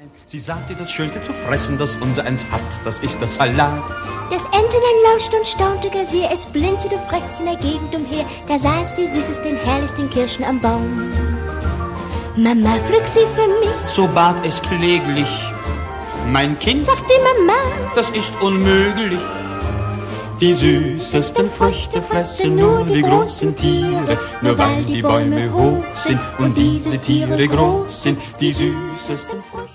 Sie sagte, das Schönste zu fressen, das unser eins hat, das ist das Salat. Das Entlein lauschte und staunte gar sehr, es blinzelte frech in der Gegend umher. Da sah es die süßesten, herrlichsten Kirschen am Baum. Mama, pflück sie für mich, So bat es kläglich. Mein Kind, sagt die Mama, das ist unmöglich. Die süßesten Früchte fressen nur die großen Tiere, nur weil die Bäume hoch sind und diese Tiere groß sind. Die süßesten Früchte